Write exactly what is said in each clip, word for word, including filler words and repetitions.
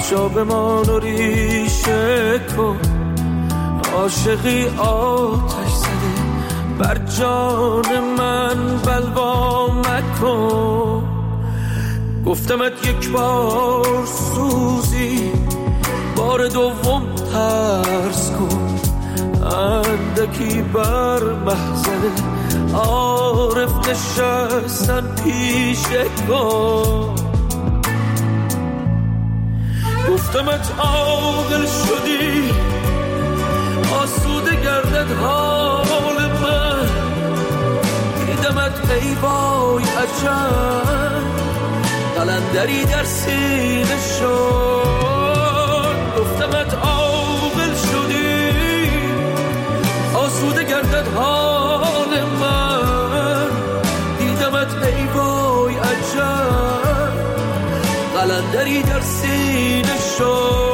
جا بمان و ریشه کن، عاشقی آتش زده بر جان من بلوا مکن. گفتمت یک بار سوزی، بار دوم ترس کن، اندکی بر محضر عارف نشستن پیشه کن. گفتمت عاقل شدی، آسوده گردد حال من، دیدمت ای وای عجب، قلندری در سینه شد. گفتمت عاقل شدی، آسوده گردد حال من، دیدمت ای وای عجب، قلندری در سینه شد.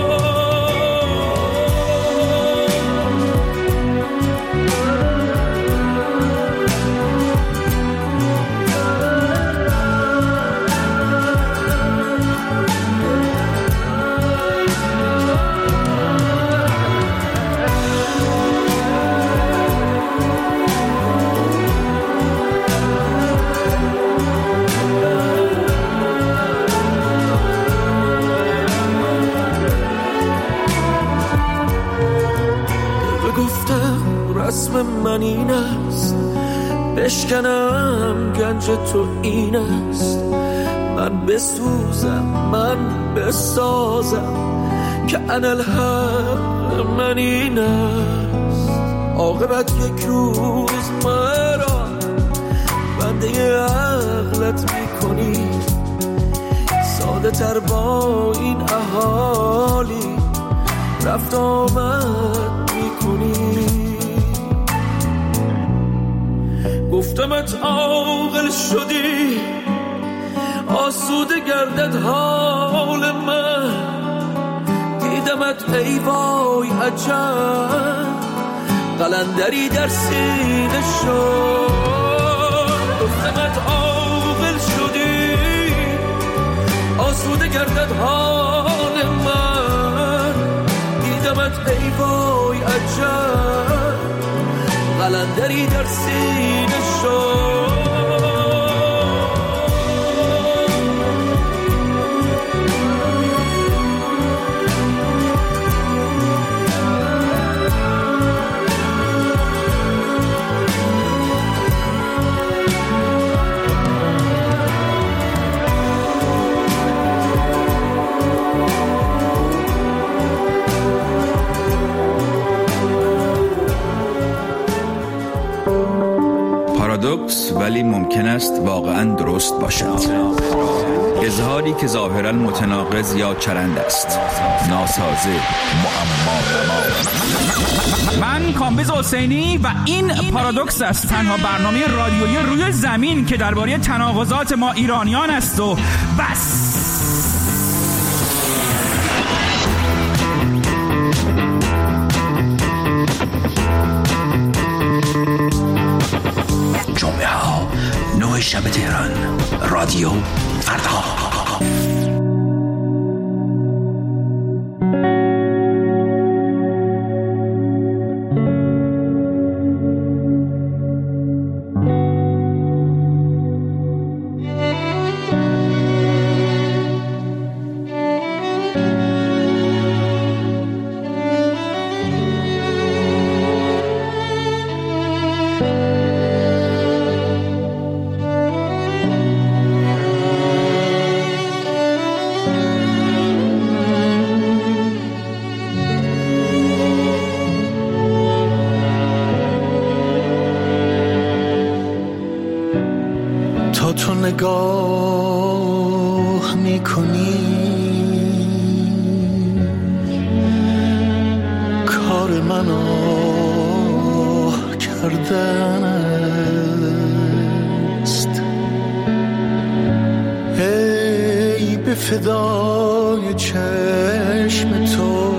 رسم من این است، بشکنم گنج تو این است، من بسوزم من بسازم که انالحق من این است. عاقبت یک روز مرا بنده عقلت میکنی، ساده تر با این اهالی رفت آمد میکنی. گفتمت عاقل شدی، آسوده گردد حال من، دیدمت ای وای عجب، قلندری در سینه شد. گفتمت عاقل شدی، آسوده گردد حال من، دیدمت ای وای عجب، قلندری در سینه شد. پارادوکس ولی ممکن است واقعا درست باشد. اظهاری که ظاهرا متناقض یا چرند است، ناسازه، معما. من کامبیز حسینی و این پارادوکس است، تنها برنامه رادیویی روی زمین که درباره تناقضات ما ایرانیان است و بس. جمعه ها نه شب تهران، رادیو فردا. تو نگاه میکنی، کار من آه کردن است. ای به فدای چشم تو،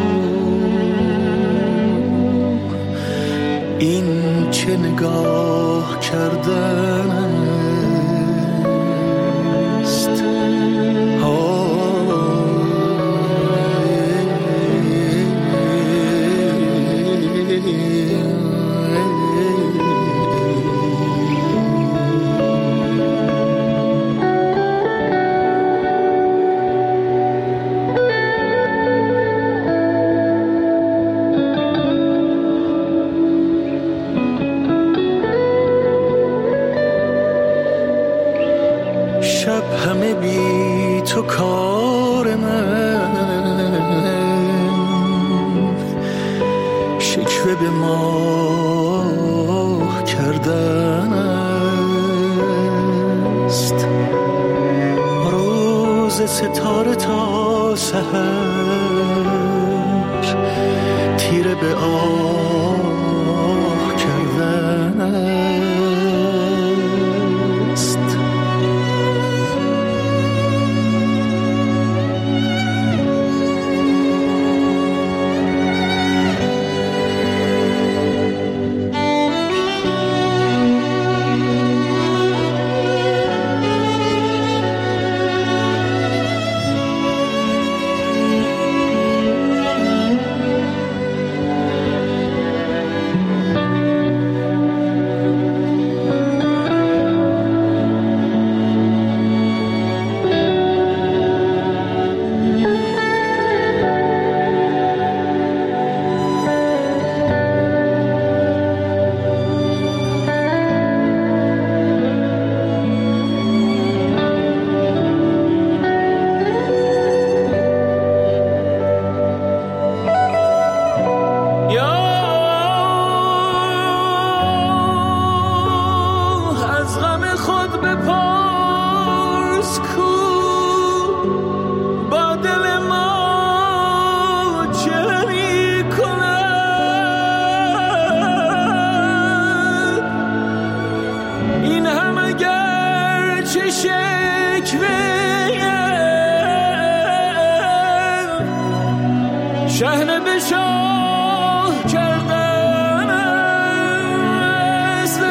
این چه نگاه کردن است. چشم به ماه کردن است، روز ستاره تا سحر تیره به آه کردن است. شهر به شاه کردن است.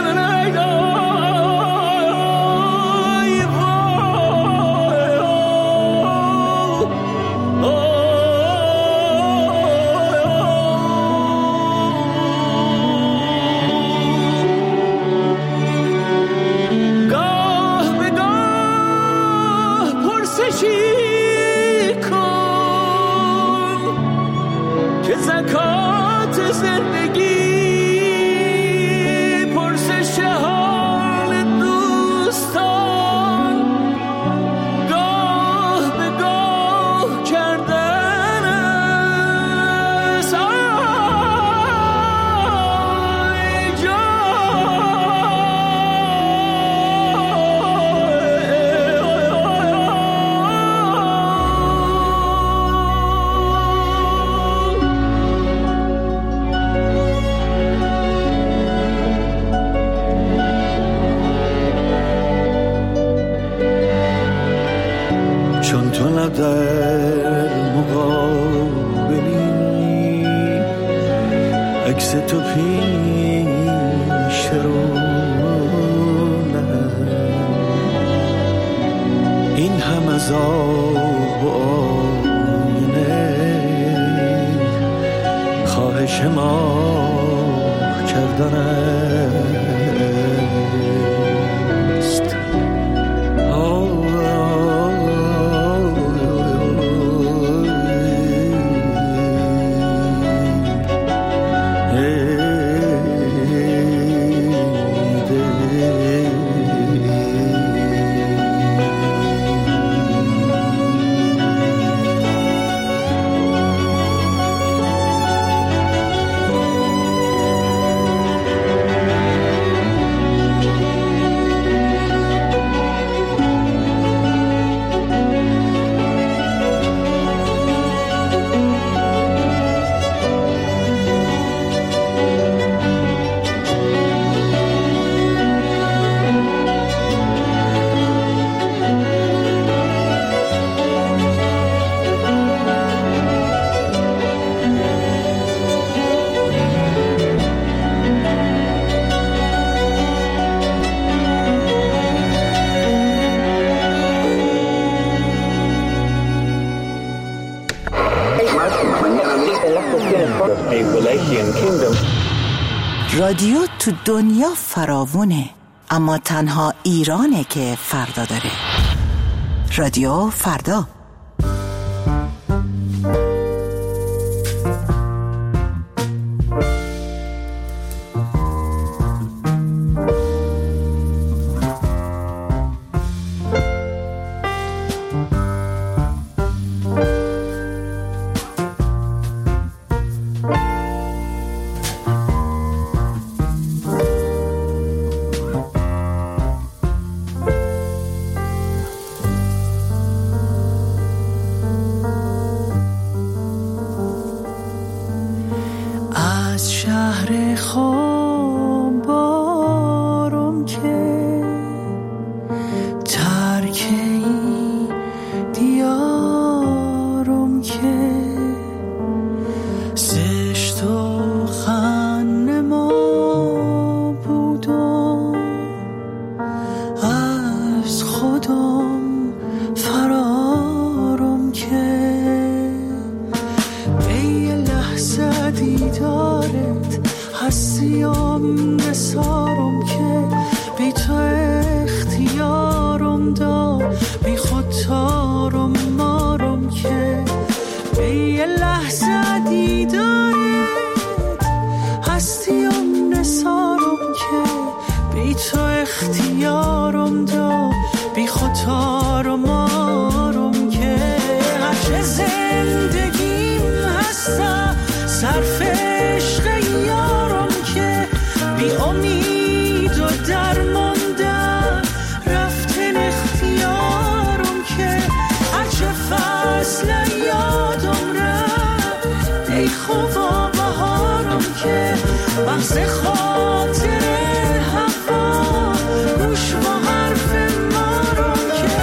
گاه به گاه پرسشی زکات زندگی، پرسش حال دوستان، گاه به گاه کردن است. آی چون تو نه در مقابلی، عکس تو پیش رونم، این هم از آب و آینه خواهش ما کردن است. رادیو تو دنیا فراوونه، اما تنها ایرانه که فردا داره. رادیو فردا. شهر خوابارم که ترک این دیارم که زشت و خنما بودم از خودم فرارم که به یه لحظه دیدارت هستیم نسارم که بی تو اختیارم دار بی خود تارم مارم که به یه لحظه دیدارت هستیم نسارم که بی تو اختیارم دار بی خود تارم مارم که هرچه زندگیم هستم صرف عشق یارم که بی امید و درمانده رفتن اختیارم که هرچه فصل یادم رفت ای خوبا بهارم که بحث خاطر هوا گوش با حرف مارم که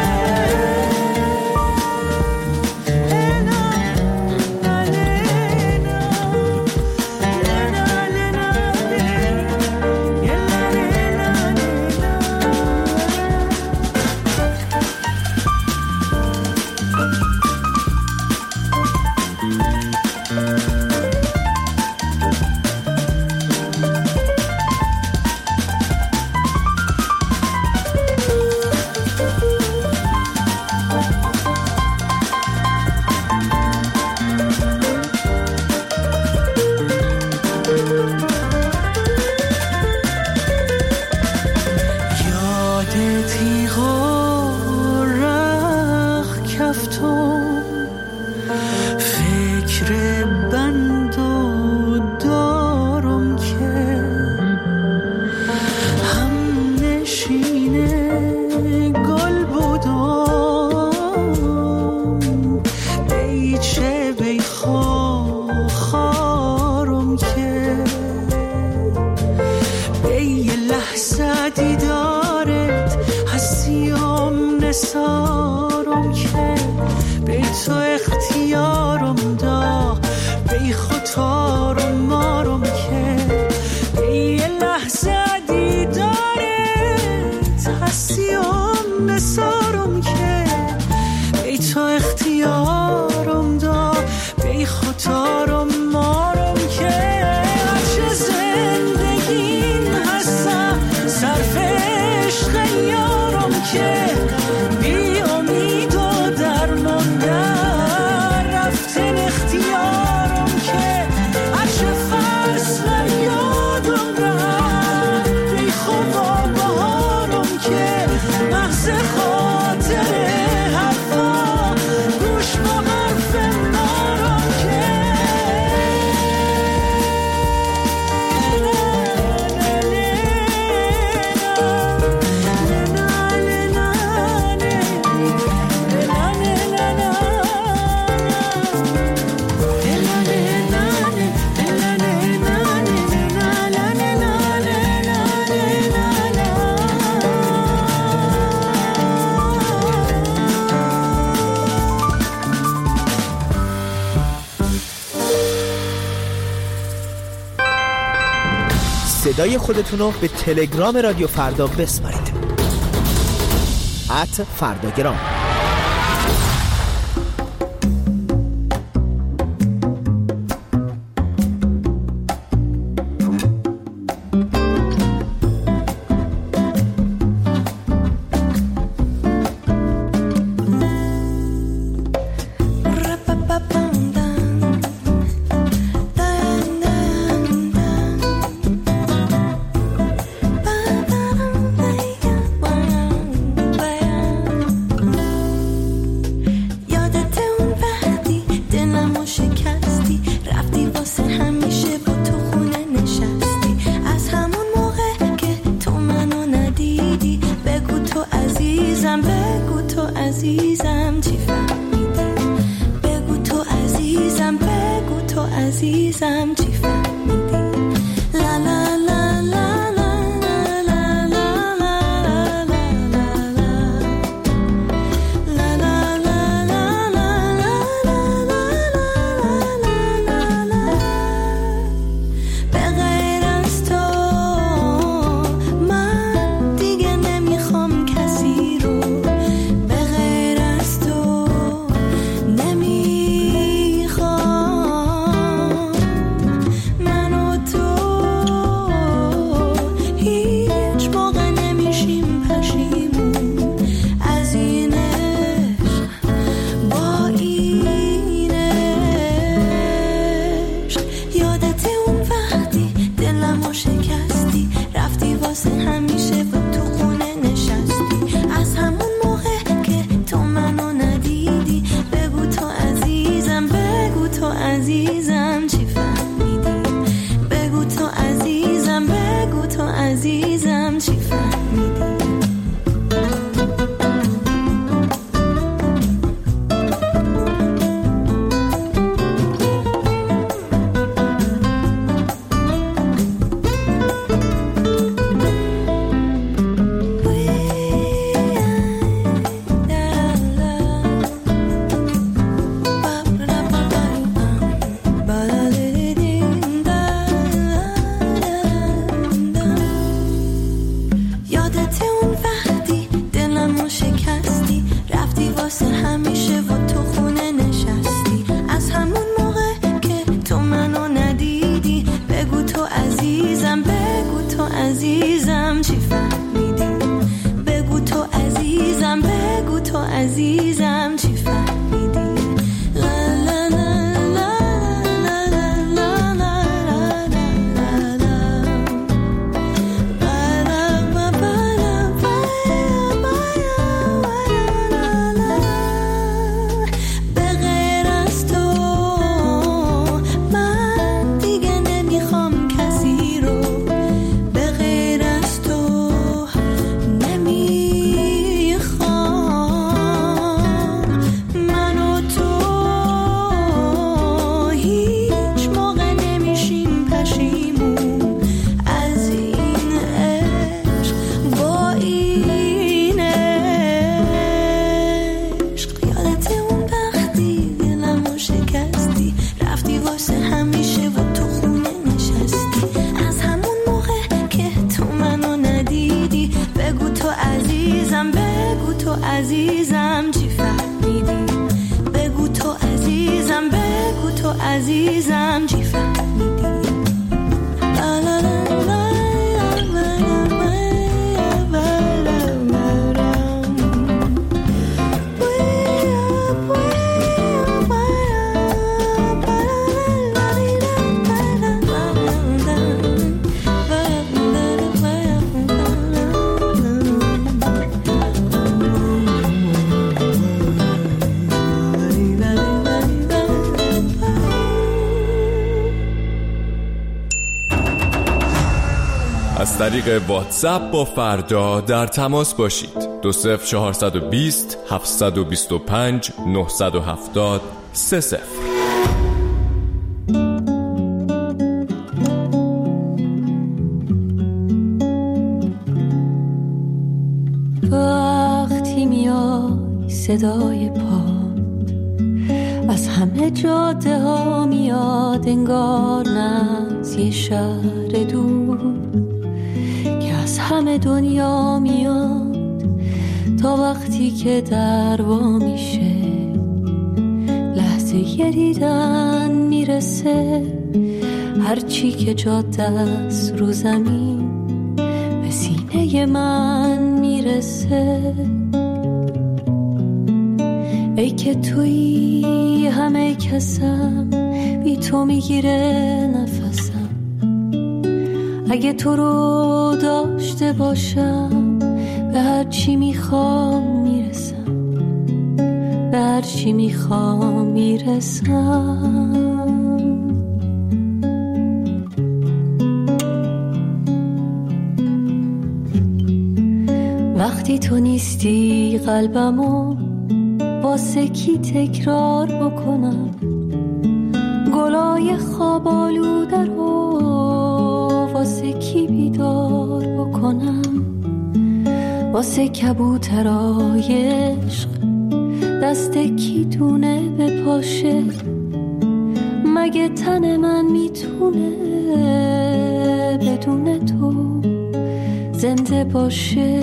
صدای خودتون رو به تلگرام رادیو فردا بسپارید ات فرداگرام. عزیزم چی فهمیدی؟ عزیزم چی فهمیدی؟ بگو تو عزیزم، بگو تو عزیزم چی فهمیدی؟ عزیزم چی فهمیدی؟ بگو تو عزیزم، بگو تو عزیزم چی فهمیدی؟ لا لا لا لا لا لا لا به غیر از تو من دیگه نمیخوام کسی رو، به غیر از تو نمیخوام. من و تو هیچ موقع نمیشیم پشیمون از این عشق، با این عشق. یادت اون وقتی دلمو شکستی، رفتی واسه همیشه و تو خونه نشستی، از همون موقع که تو منو ندیدی. بگو تو عزیزم، بگو تو عزیزم چی فهمیدی؟ بگو تو عزیزم، بگو تو عزیزم چی فهمیدی؟ لا لا لا لا از طریق واتساپ با فردا در تماس باشید. دو صفر چهارصد و بیست هفتصد و بیست و پنج نهصد و هفتاد سه صفر. وقتی میای صدای پا از همه جاده ها میاد، انگار نه از یه شهر دور که از همه دنیا میاد. تا وقتی که در وا میشه، لحظه یه دیدن میرسه، هرچی که جاده است رو زمین به سینه من میرسه. ای که تویی همه کسم، بی تو میگیره نفسم. اگه تو رو داشته باشم، به هر چی میخوام میرسم، به هر چی میخوام میرسم. وقتی تو نیستی قلبمو واسه کی تکرار بکنم؟ گلای خواب آلوده رو واسه کی بیدار بکنم؟ واسه کبوترای عشق دست کی دونه به پاشه؟ مگه تن من میتونه بدون تو زنده باشه؟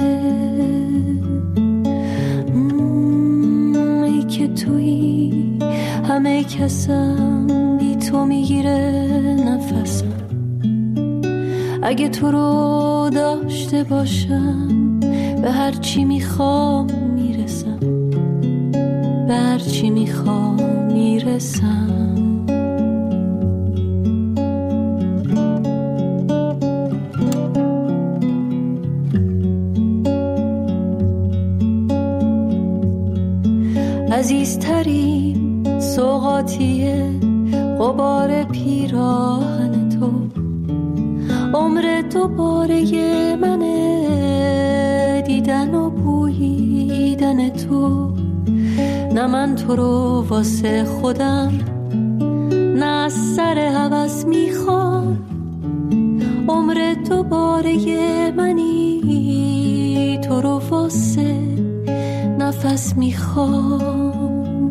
ای که تویی همه کسم، بی تو میگیره نفسم. اگه تو رو داشته باشم، به هر چی میخوام میرسم، به هر چی میخوام میرسم. عزیزترین سوغاتیه غبار پیراهن تو، عمر دوباره منه، دیدن و بوییدن تو. نه من تو رو واسه خودم، نه از سر هوس میخوام، عمر دوباره منی، تو رو واسه نفس میخوام.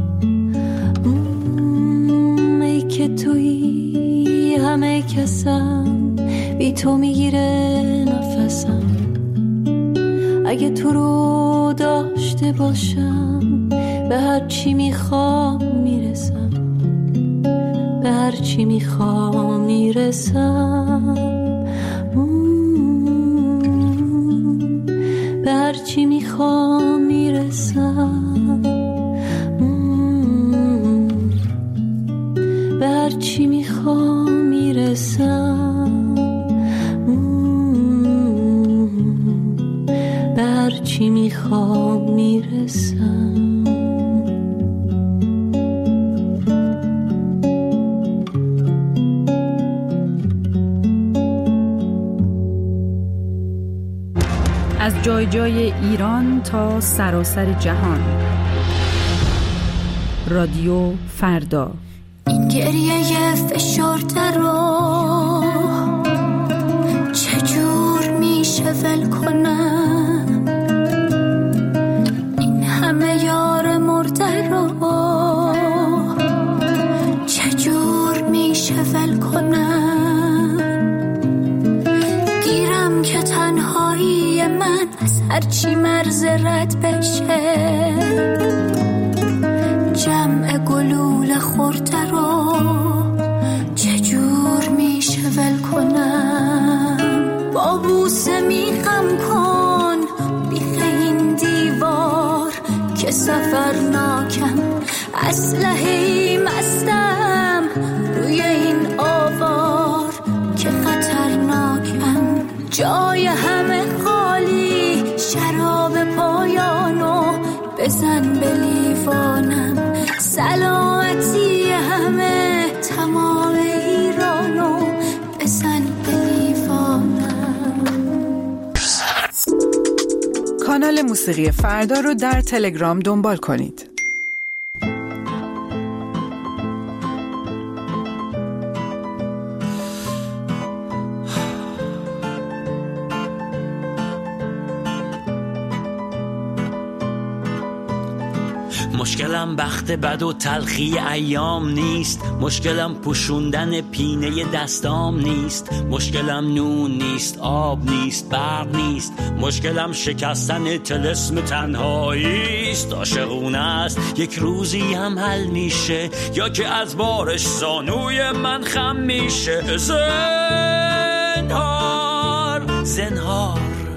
ای که تویی همه کسم، بی تو میگیره نفسم. اگه تو رو داشته باشم، به هر چی میخوام میرسم، به هر چی میخوام میرسم، به هر چی میخوام میرسم، به هر چی میخوام میرسم، به هر چی میخوام میرسم. از جای جای ایران تا سراسر جهان، رادیو فردا. این گریه فشرده رو چجور میشه ول کنم؟ این همه یار مرده رو چجور میشه ول کنم؟ گیرم که تنهایی من از هرچی مرز رد بشه، جمع گلوله خورده رو چجور میشه ول کنم؟ با بوسه میخم کن بیخ این دیوار که سفرناکم، اسلحه‌ای مستم روی این آوار که خطرناکم. جای همه خالی، شراب پایانو بزن به لیوانم. سلامتی همه تمام ایرانو بزن به لیوانم. کانال موسیقی فردا رو در تلگرام دنبال کنید. مشکلم بخت بد و تلخی ایام نیست، مشکلم پوشوندن پینه دستام نیست، مشکلم نون نیست، آب نیست، برق نیست، مشکلم شکستن طلسم تنهاییست. عاشقونه است یک روزی هم حل میشه، یا که از بارش زانوی من خم میشه. زنهار زنهار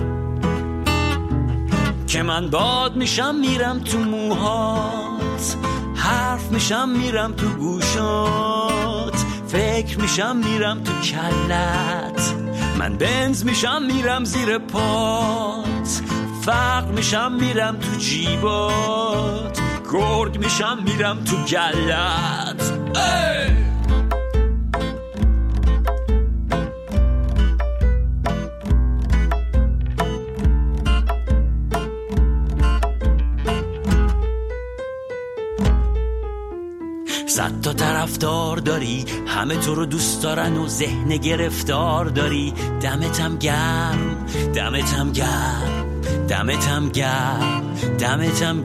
که من باد میشم میرم تو موهات، حرف میشم میرم تو گوشات، فکر میشم میرم تو کلت، من بنز میشم میرم زیر پات، فقر میشم میرم تو جیبات، گرگ میشم میرم تو گلت. ای! صد تا طرفدار داری، همه تو رو دوست دارن و ذهن گرفتار داری. دمتم گرم، دمتم گرم، دمتم گرم، دمتم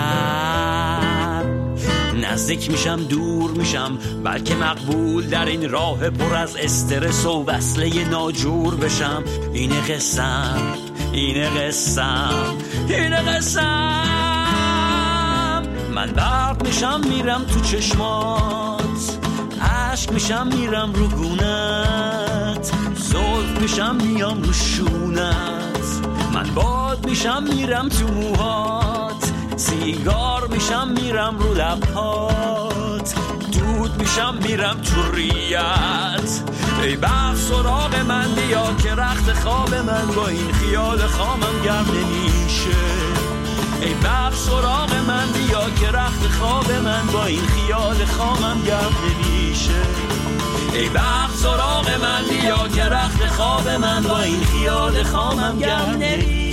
گرم. نزدیک میشم دور میشم، بلکه مقبول در این راه پر از استرس و وصله ناجور بشم. اینه قسم، اینه قسم، اینه قسم. من برق میشم میرم تو چشمات، عشق میشم میرم رو گونت، زلف میشم میام رو شونت. من باد میشم میرم تو موهات، سیگار میشم میرم رو لبهات، دود میشم میرم تو ریت. ای بخت سراغ من بیا که رخت خواب من با این خیال خامم گرم نمیشه. ای برق سراغ من بیا که رخت خواب من با این خیال خامم گرم نمیشه. ای برق سراغ من بیا که رخت خواب من با این خیال خامم گرم نمیشه.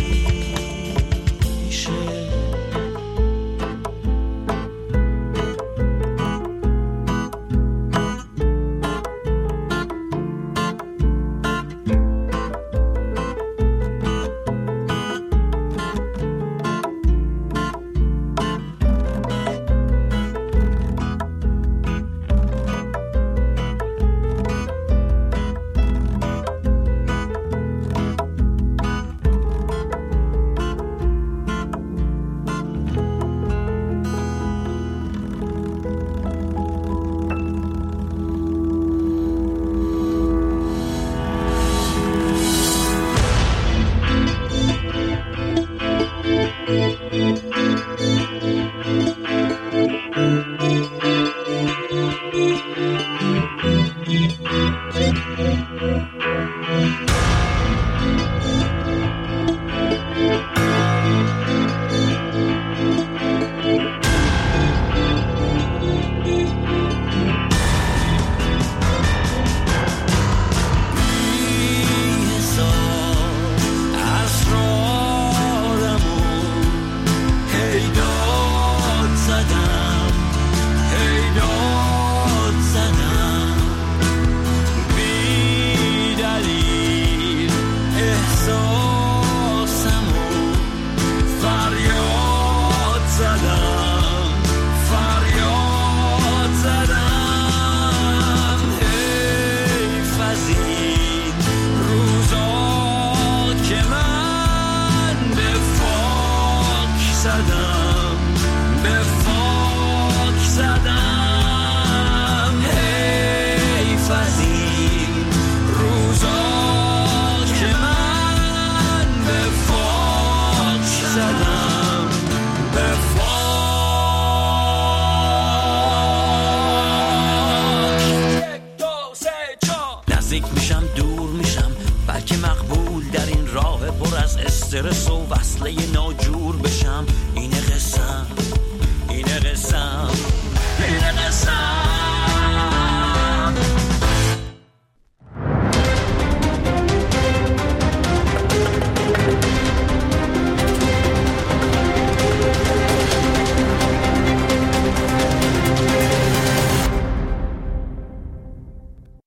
استرس و وصله ناجور